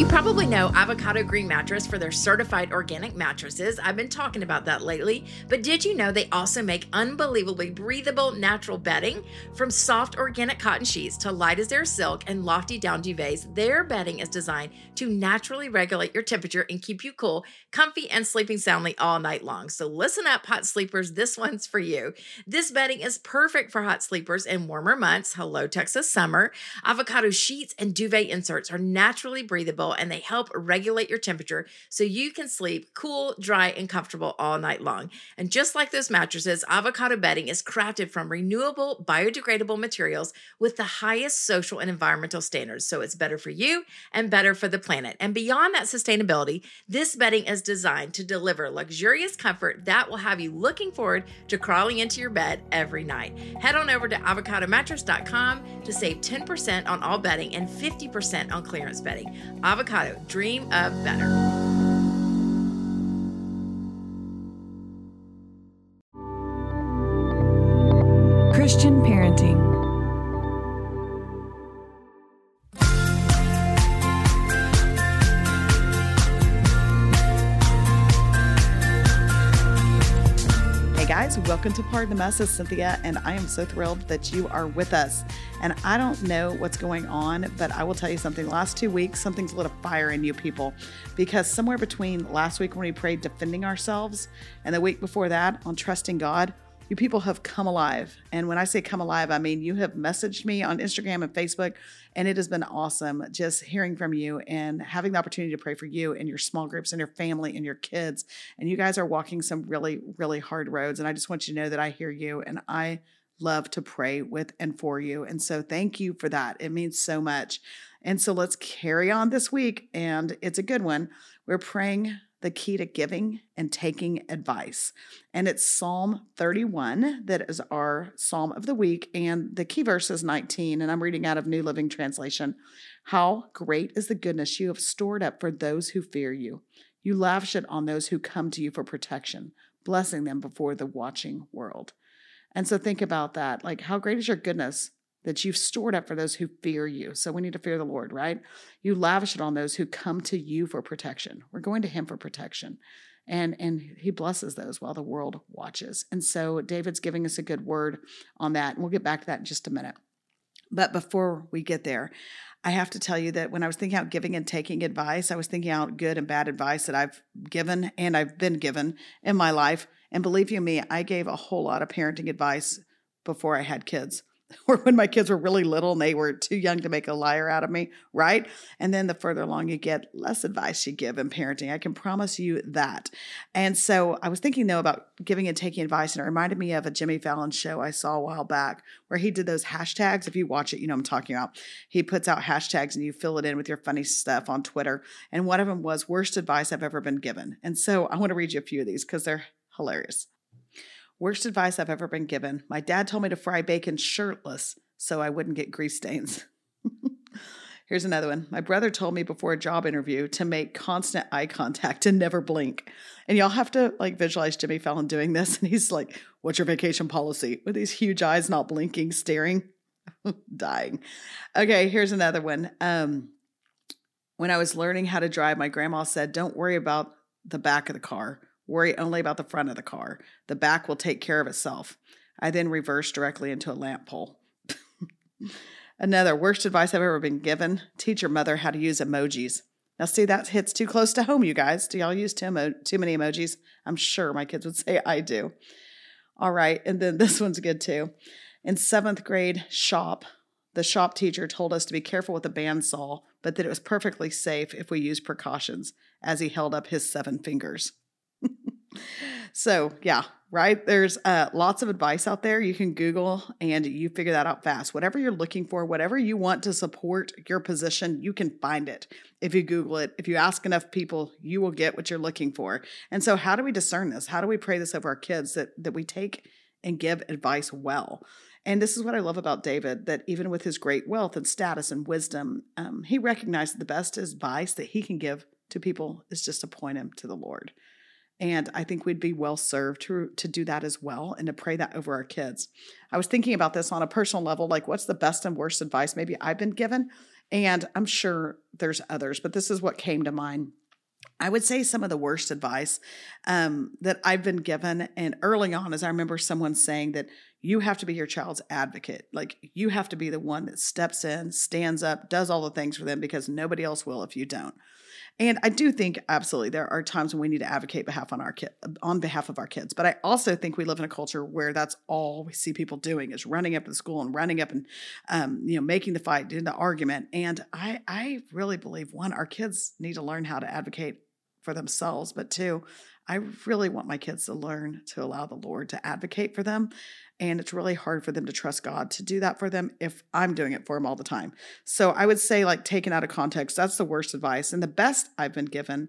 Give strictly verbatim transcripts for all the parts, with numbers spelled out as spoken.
probably know Avocado Green Mattress for their certified organic mattresses. I've been talking about that lately, but did you know they also make unbelievably breathable natural bedding? From soft organic cotton sheets to light as air silk and lofty down duvets, their bedding is designed to naturally regulate your temperature and keep you cool, comfy, and sleeping soundly all night long. So listen up, hot sleepers, this one's for you. This bedding is perfect for hot sleepers in warmer months. Hello, Texas summer. Avocado sheets and duvet inserts are naturally breathable and they help regulate your temperature so you can sleep cool, dry, and comfortable all night long. And just like those mattresses, Avocado bedding is crafted from renewable, biodegradable materials with the highest social and environmental standards. So it's better for you and better for the planet. And beyond that sustainability, this bedding is designed to deliver luxurious comfort that will have you looking forward to crawling into your bed every night. Head on over to avocado mattress dot com to save ten percent on all bedding and fifty percent on clearance bedding. Avocado, dream of better. Christian parenting. Guys, welcome to Pardon the Mess. It's Cynthia, and I am so thrilled that you are with us. And I don't know what's going on, but I will tell you something. The last two weeks, something's lit a fire in you people, because somewhere between last week when we prayed defending ourselves and the week before that on trusting God, you people have come alive. And when I say come alive, I mean you have messaged me on Instagram and Facebook, and it has been awesome just hearing from you and having the opportunity to pray for you and your small groups and your family and your kids. And you guys are walking some really, really hard roads. And I just want you to know that I hear you and I love to pray with and for you. And so thank you for that. It means so much. And so let's carry on this week. And it's a good one. We're praying the key to giving and taking advice. And it's Psalm thirty-one that is our Psalm of the week. And the key verse is nineteen, and I'm reading out of New Living Translation. How great is the goodness you have stored up for those who fear you. You lavish it on those who come to you for protection, blessing them before the watching world. And so think about that. Like, how great is your goodness that you've stored up for those who fear you. So we need to fear the Lord, right? You lavish it on those who come to you for protection. We're going to him for protection. And, and he blesses those while the world watches. And so David's giving us a good word on that. And we'll get back to that in just a minute. But before we get there, I have to tell you that when I was thinking out giving and taking advice, I was thinking out good and bad advice that I've given and I've been given in my life. And believe you me, I gave a whole lot of parenting advice before I had kids. Or when my kids were really little and they were too young to make a liar out of me, right? And then the further along you get, less advice you give in parenting. I can promise you that. And so I was thinking, though, about giving and taking advice, and it reminded me of a Jimmy Fallon show I saw a while back where he did those hashtags. If you watch it, you know what I'm talking about. He puts out hashtags and you fill it in with your funny stuff on Twitter. And one of them was worst advice I've ever been given. And so I want to read you a few of these because they're hilarious. Worst advice I've ever been given. My dad told me to fry bacon shirtless so I wouldn't get grease stains. Here's another one. My brother told me before a job interview to make constant eye contact and never blink. And y'all have to like visualize Jimmy Fallon doing this. And he's like, what's your vacation policy? With these huge eyes, not blinking, staring, dying. Okay, here's another one. Um, when I was learning how to drive, my grandma said, don't worry about the back of the car. Worry only about the front of the car. The back will take care of itself. I then reversed directly into a lamp pole. Another worst advice I've ever been given. Teach your mother how to use emojis. Now, see, that hits too close to home, you guys. Do y'all use too, emo- too many emojis? I'm sure my kids would say I do. All right. And then this one's good too. In seventh grade shop, the shop teacher told us to be careful with the bandsaw, but that it was perfectly safe if we used precautions, as he held up his seven fingers. So yeah, right. There's uh, lots of advice out there. You can Google and you figure that out fast. Whatever you're looking for, whatever you want to support your position, you can find it. If you Google it, if you ask enough people, you will get what you're looking for. And so how do we discern this? How do we pray this over our kids that, that we take and give advice well? And this is what I love about David, that even with his great wealth and status and wisdom, um, he recognized the best advice that he can give to people is just to point him to the Lord. And I think we'd be well served to, to do that as well and to pray that over our kids. I was thinking about this on a personal level, like what's the best and worst advice maybe I've been given? And I'm sure there's others, but this is what came to mind. I would say some of the worst advice um, that I've been given, and early on, is I remember someone saying that you have to be your child's advocate. Like, you have to be the one that steps in, stands up, does all the things for them, because nobody else will if you don't. And I do think absolutely there are times when we need to advocate behalf on our kid, on behalf of our kids. But I also think we live in a culture where that's all we see people doing is running up to school and running up and um, you know making the fight, doing the argument. And I I really believe, one, our kids need to learn how to advocate for themselves, but two, I really want my kids to learn to allow the Lord to advocate for them. And it's really hard for them to trust God to do that for them if I'm doing it for them all the time. So I would say, like, taken out of context, that's the worst advice. And the best I've been given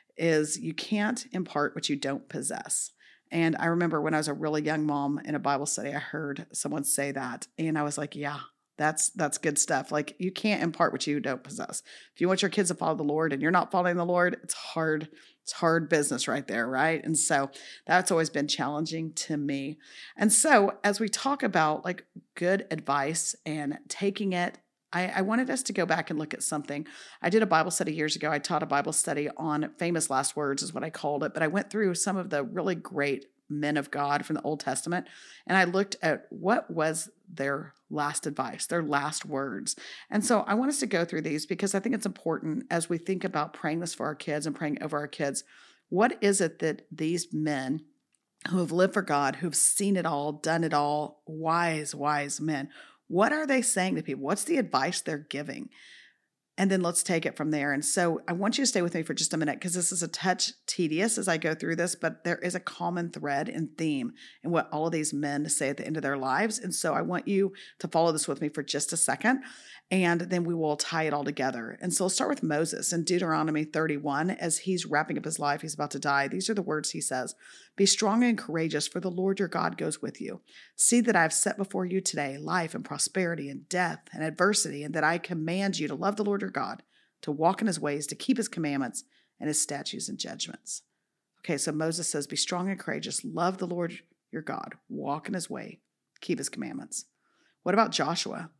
is you can't impart what you don't possess. And I remember when I was a really young mom in a Bible study, I heard someone say that. And I was like, yeah, that's that's good stuff. Like, you can't impart what you don't possess. If you want your kids to follow the Lord and you're not following the Lord, it's hard. It's hard business right there, right? And so that's always been challenging to me. And so as we talk about like good advice and taking it, I, I wanted us to go back and look at something. I did a Bible study years ago. I taught a Bible study on famous last words is what I called it. But I went through some of the really great men of God from the Old Testament, and I looked at what was their last advice, their last words. And so I want us to go through these because I think it's important as we think about praying this for our kids and praying over our kids. What is it that these men who have lived for God, who've seen it all, done it all, wise, wise men, what are they saying to people? What's the advice they're giving? And then let's take it from there. And so I want you to stay with me for just a minute because this is a touch tedious as I go through this, but there is a common thread and theme in what all of these men say at the end of their lives. And so I want you to follow this with me for just a second, and then we will tie it all together. And so we'll start with Moses in Deuteronomy thirty-one. As he's wrapping up his life, he's about to die. These are the words he says: "Be strong and courageous, for the Lord your God goes with you. See that I have set before you today life and prosperity and death and adversity, and that I command you to love the Lord your God, to walk in his ways, to keep his commandments and his statutes and judgments." Okay, so Moses says, be strong and courageous, love the Lord your God, walk in his way, keep his commandments. What about Joshua?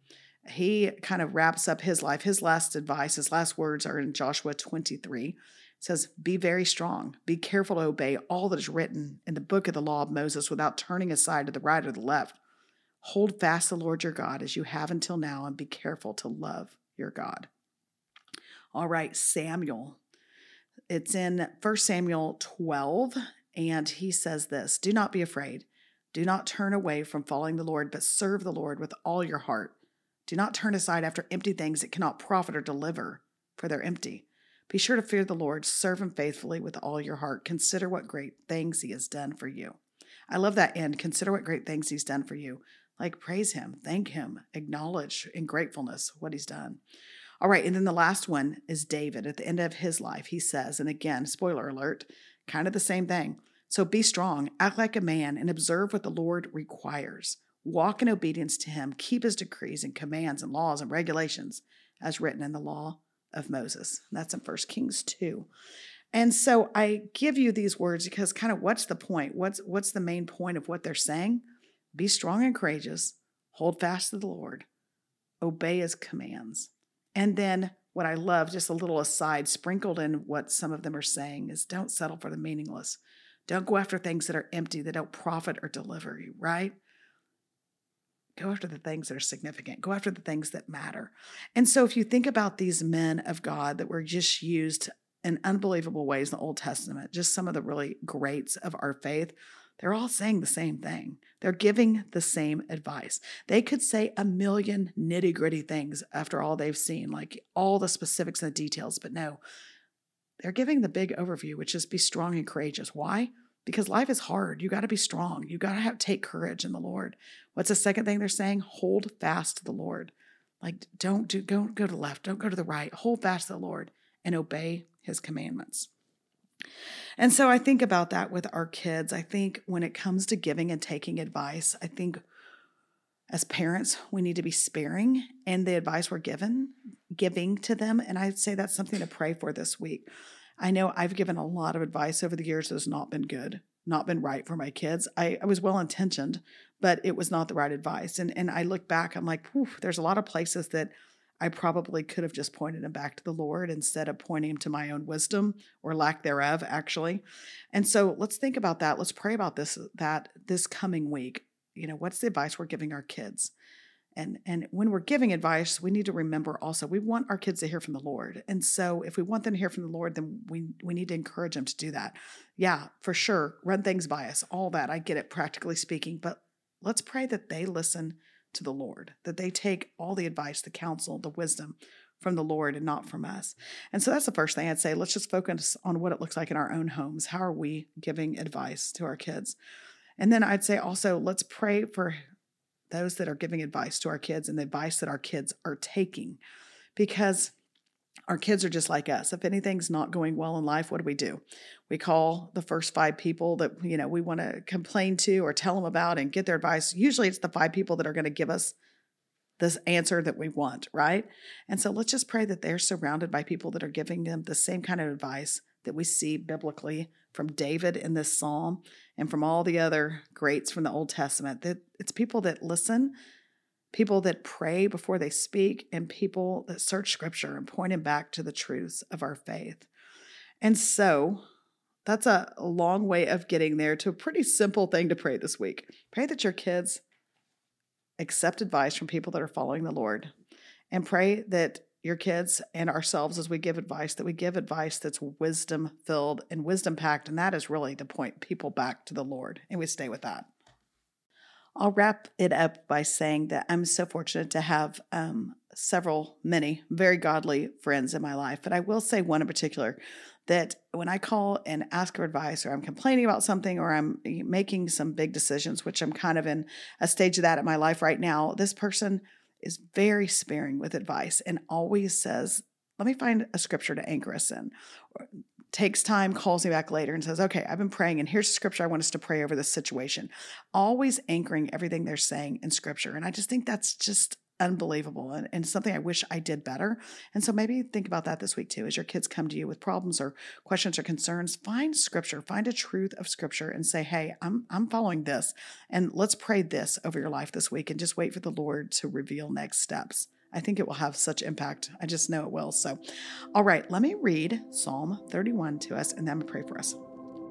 He kind of wraps up his life. His last advice, his last words are in Joshua twenty-three. It says, be very strong, be careful to obey all that is written in the book of the law of Moses without turning aside to the right or the left. Hold fast the Lord your God as you have until now, and be careful to love your God. All right, Samuel. It's in First Samuel twelve, and he says this: do not be afraid. Do not turn away from following the Lord, but serve the Lord with all your heart. Do not turn aside after empty things that cannot profit or deliver, for they're empty. Be sure to fear the Lord, serve him faithfully with all your heart. Consider what great things he has done for you. I love that end. Consider what great things he's done for you. Like, praise him, thank him, acknowledge in gratefulness what he's done. All right, and then the last one is David. At the end of his life, he says, and again, spoiler alert, kind of the same thing. So be strong, act like a man, and observe what the Lord requires. Walk in obedience to him, keep his decrees and commands and laws and regulations as written in the law of Moses. That's in First Kings two. And so I give you these words because kind of what's the point? What's, what's the main point of what they're saying? Be strong and courageous, hold fast to the Lord, obey his commands. And then what I love, just a little aside, sprinkled in what some of them are saying, is don't settle for the meaningless. Don't go after things that are empty, that don't profit or deliver you, right? Go after the things that are significant. Go after the things that matter. And so if you think about these men of God that were just used in unbelievable ways in the Old Testament, just some of the really greats of our faith, they're all saying the same thing. They're giving the same advice. They could say a million nitty-gritty things after all they've seen, like all the specifics and the details, but no, they're giving the big overview, which is be strong and courageous. Why? Because life is hard. You got to be strong. You got to have take courage in the Lord. What's the second thing they're saying? Hold fast to the Lord. Like, don't do, don't go to the left. Don't go to the right. Hold fast to the Lord and obey his commandments. And so I think about that with our kids. I think when it comes to giving and taking advice, I think as parents, we need to be sparing in the advice we're given, giving to them. And I'd say that's something to pray for this week. I know I've given a lot of advice over the years that has not been good, not been right for my kids. I, I was well-intentioned, but it was not the right advice. And, and I look back, I'm like, whew, there's a lot of places that I probably could have just pointed him back to the Lord instead of pointing him to my own wisdom or lack thereof, actually. And so let's think about that. Let's pray about this, that this coming week. You know, what's the advice we're giving our kids? And, and when we're giving advice, we need to remember also, we want our kids to hear from the Lord. And so if we want them to hear from the Lord, then we, we need to encourage them to do that. Yeah, for sure. Run things by us, all that. I get it, practically speaking, but let's pray that they listen to the Lord, that they take all the advice, the counsel, the wisdom from the Lord and not from us. And so that's the first thing I'd say. Let's just focus on what it looks like in our own homes. How are we giving advice to our kids? And then I'd say also, let's pray for those that are giving advice to our kids and the advice that our kids are taking, because our kids are just like us. If anything's not going well in life, what do we do? We call the first five people that, you know, we want to complain to or tell them about and get their advice. Usually it's the five people that are going to give us this answer that we want, right? And so let's just pray that they're surrounded by people that are giving them the same kind of advice that we see biblically from David in this psalm and from all the other greats from the Old Testament, that it's people that listen, people that pray before they speak, and people that search scripture and point them back to the truths of our faith. And so that's a long way of getting there to a pretty simple thing to pray this week. Pray that your kids accept advice from people that are following the Lord, and pray that your kids and ourselves, as we give advice, that we give advice that's wisdom filled and wisdom packed. And that is really to point people back to the Lord. And we stay with that. I'll wrap it up by saying that I'm so fortunate to have um, several, many very godly friends in my life. But I will say one in particular, that when I call and ask for advice, or I'm complaining about something, or I'm making some big decisions, which I'm kind of in a stage of that in my life right now, this person is very sparing with advice and always says, let me find a scripture to anchor us in. Or takes time, calls me back later and says, okay, I've been praying and here's a scripture I want us to pray over this situation. Always anchoring everything they're saying in scripture. And I just think that's just unbelievable and, and something I wish I did better. And so maybe think about that this week too. As your kids come to you with problems or questions or concerns, find scripture, find a truth of scripture and say, hey, I'm I'm following this. And let's pray this over your life this week and just wait for the Lord to reveal next steps. I think it will have such impact. I just know it will. So, all right, let me read Psalm thirty-one to us and then I'm going to pray for us.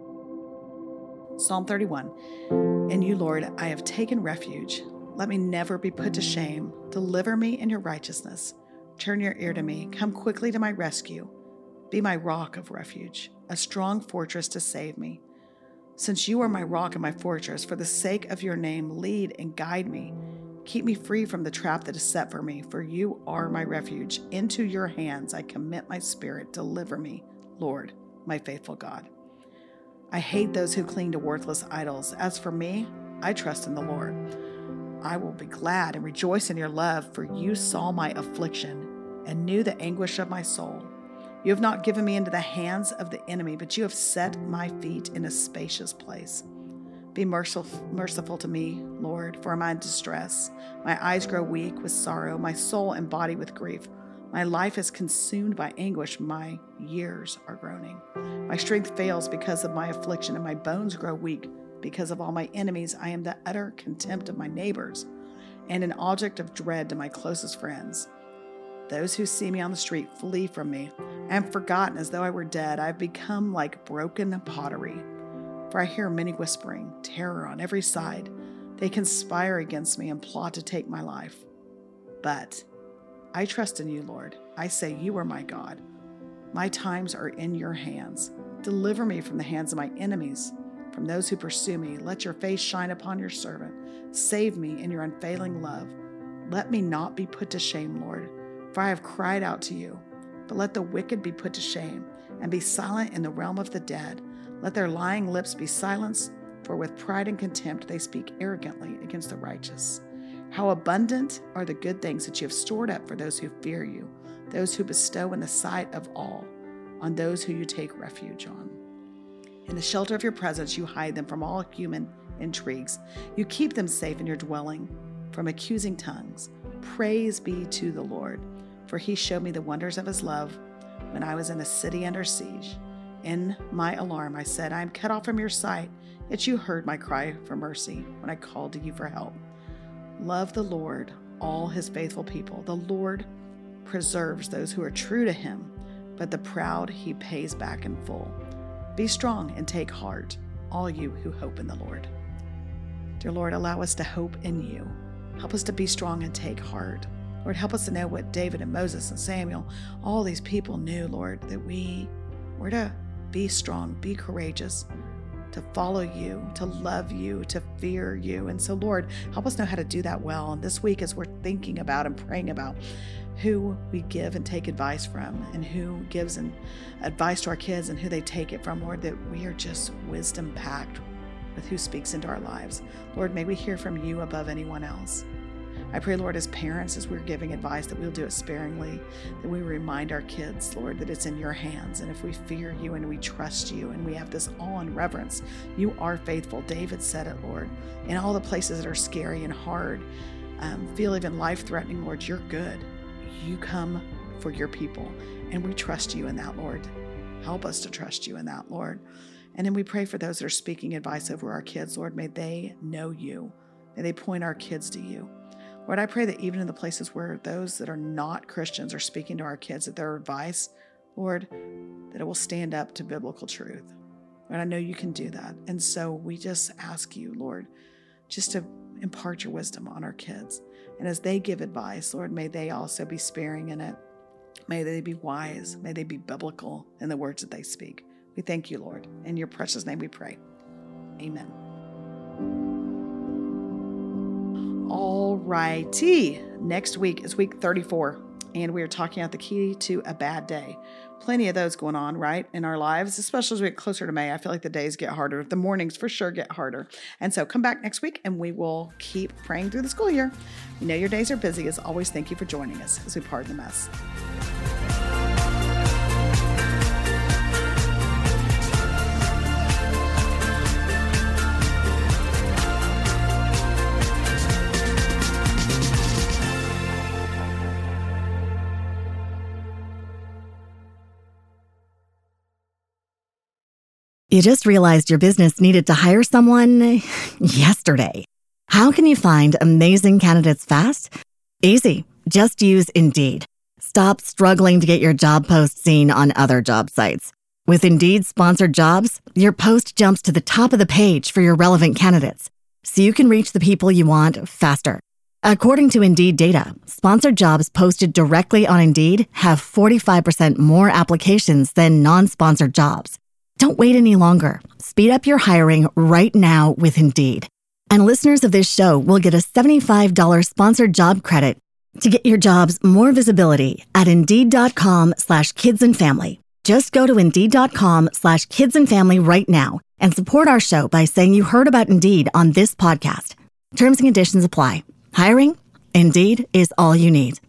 Psalm thirty-one. In you, Lord, I have taken refuge. Let me never be put to shame. Deliver me in your righteousness. Turn your ear to me. Come quickly to my rescue. Be my rock of refuge, a strong fortress to save me. Since you are my rock and my fortress, for the sake of your name, lead and guide me. Keep me free from the trap that is set for me, for you are my refuge. Into your hands I commit my spirit. Deliver me, Lord, my faithful God. I hate those who cling to worthless idols. As for me, I trust in the Lord. I will be glad and rejoice in your love, for you saw my affliction and knew the anguish of my soul. You have not given me into the hands of the enemy, but you have set my feet in a spacious place. Be merciful, merciful to me, Lord, for I'm in distress. My eyes grow weak with sorrow, my soul and body with grief. My life is consumed by anguish, my years are groaning. My strength fails because of my affliction, and my bones grow weak. Because of all my enemies, I am the utter contempt of my neighbors and an object of dread to my closest friends. Those who see me on the street flee from me. I am forgotten as though I were dead. I have become like broken pottery. For I hear many whispering, terror on every side. They conspire against me and plot to take my life. But I trust in you, Lord. I say you are my God. My times are in your hands. Deliver me from the hands of my enemies. From those who pursue me, let your face shine upon your servant. Save me in your unfailing love. Let me not be put to shame, Lord, for I have cried out to you. But let the wicked be put to shame and be silent in the realm of the dead. Let their lying lips be silenced, for with pride and contempt they speak arrogantly against the righteous. How abundant are the good things that you have stored up for those who fear you, those who bestow in the sight of all, on those who you take refuge on. In the shelter of your presence, you hide them from all human intrigues. You keep them safe in your dwelling from accusing tongues. Praise be to the Lord, for he showed me the wonders of his love when I was in a city under siege. In my alarm, I said, I am cut off from your sight, yet you heard my cry for mercy when I called to you for help. Love the Lord, all his faithful people. The Lord preserves those who are true to him, but the proud he pays back in full. Be strong and take heart, all you who hope in the Lord. Dear Lord, allow us to hope in you. Help us to be strong and take heart. Lord, help us to know what David and Moses and Samuel, all these people knew, Lord, that we were to be strong, be courageous, to follow you, to love you, to fear you. And so, Lord, help us know how to do that well. And this week, as we're thinking about and praying about who we give and take advice from, and who gives an advice to our kids and who they take it from, Lord, that we are just wisdom packed with who speaks into our lives. Lord, may we hear from you above anyone else. I pray, Lord, as parents, as we're giving advice, that we'll do it sparingly, that we remind our kids, Lord, that it's in your hands. And if we fear you and we trust you and we have this awe and reverence, you are faithful. David said it, Lord. In all the places that are scary and hard, um, feel even life-threatening, Lord, you're good. You come for your people, and we trust you in that, Lord. Help us to trust you in that, Lord. And then we pray for those that are speaking advice over our kids, Lord. May they know you. May they point our kids to you. Lord, I pray that even in the places where those that are not Christians are speaking to our kids, that their advice, Lord, that it will stand up to biblical truth. And I know you can do that. And so we just ask you, Lord, just to impart your wisdom on our kids. And as they give advice, Lord, may they also be sparing in it. May they be wise. May they be biblical in the words that they speak. We thank you, Lord. In your precious name we pray. Amen. All righty. Next week is week thirty-four, and we are talking about the key to a bad day. Plenty of those going on, right, in our lives, especially as we get closer to May. I feel like the days get harder. The mornings for sure get harder. And so come back next week, and we will keep praying through the school year. We know your days are busy. As always, thank you for joining us as we pardon the mess. You just realized your business needed to hire someone yesterday. How can you find amazing candidates fast? Easy. Just use Indeed. Stop struggling to get your job post seen on other job sites. With Indeed sponsored jobs, your post jumps to the top of the page for your relevant candidates, so you can reach the people you want faster. According to Indeed data, sponsored jobs posted directly on Indeed have forty-five percent more applications than non-sponsored jobs. Don't wait any longer. Speed up your hiring right now with Indeed. And listeners of this show will get a seventy-five dollars sponsored job credit to get your jobs more visibility at Indeed.com slash kids and family. Just go to Indeed.com slash kids and family right now and support our show by saying you heard about Indeed on this podcast. Terms and conditions apply. Hiring? Indeed is all you need.